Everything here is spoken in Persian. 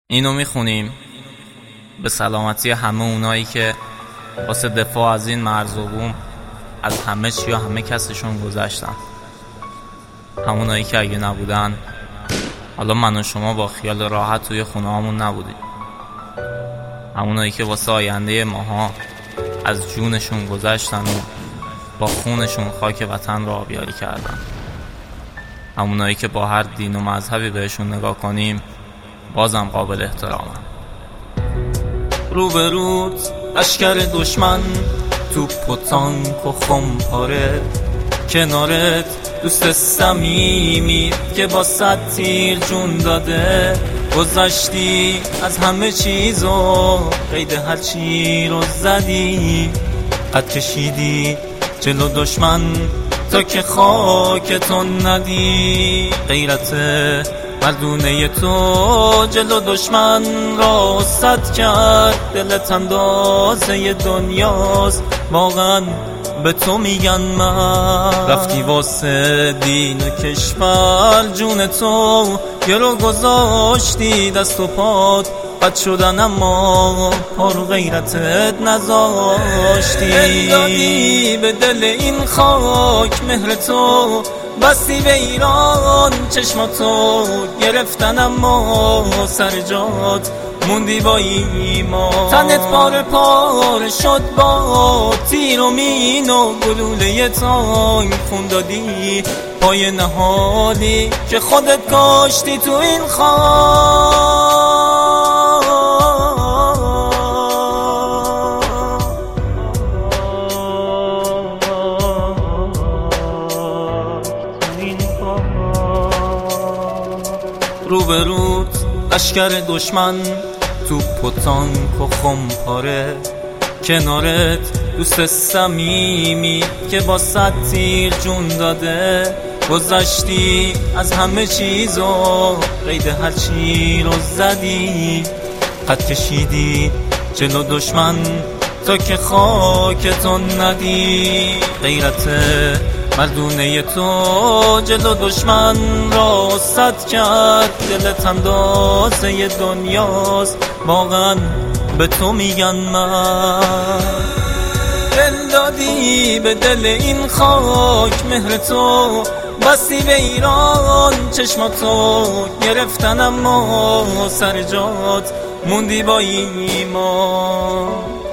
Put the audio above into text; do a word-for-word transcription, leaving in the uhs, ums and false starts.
اینو میخونیم به سلامتی همه اونایی که واسه دفاع از این مرز و بوم از همه چی و همه کسشون گذشتن، همونایی که اگه نبودن حالا من و شما با خیال راحت توی خونه هامون نبودیم، همونایی که واسه آینده ماها از جونشون گذشتن و با خونشون خاک وطن را آبیاری کردن، همونایی که با هر دین و مذهبی بهشون نگاه کنیم بازم قابل احترامن. روبروت لشکر دشمن، توپ و تانک و خمپاره، کنارت دوست صمیمی که با صد تیر جون داده. گذشتی از همه چیز و قید هر چی رو زدی، قد کشیدی جلو دشمن تا که خاکتون ندی. غیرت مردونه تو جلو دشمن را صد کرد، دلت اندازه دنیاست واقعا به تو میگن من. رفتی واسه دین و کشور، جون تو گرو گذاشتی دست و پات بد شدن اما پارو غیرتت نذاشتی. دادی به دل این خاک مهر تو، بستی به ایران چشماتو گرفتن اما سر جات موندی با ایمان. تنت پاره پاره شد با تیر و مین و گلوله تانک خون دادی، پای نهادی که خودت کاشتی تو این خاک. روبروت لشکر دشمن، توپ و تانک و خمپاره، کنارت دوست صمیمی که با صد تیر جون داده. گذشتی از همه چیز و قید هر چی رو زدی، قد کشیدی جلو دشمن تا که خاکتون ندی. غیرت مردونه تو جلو دشمن را صد کرد، دلت اندازه دنیاست واقعا به تو میگن من. دل دادی به دل این خاک مهر تو، بستی به ایران چشماتو گرفتن اما سر جات موندی با ایمان.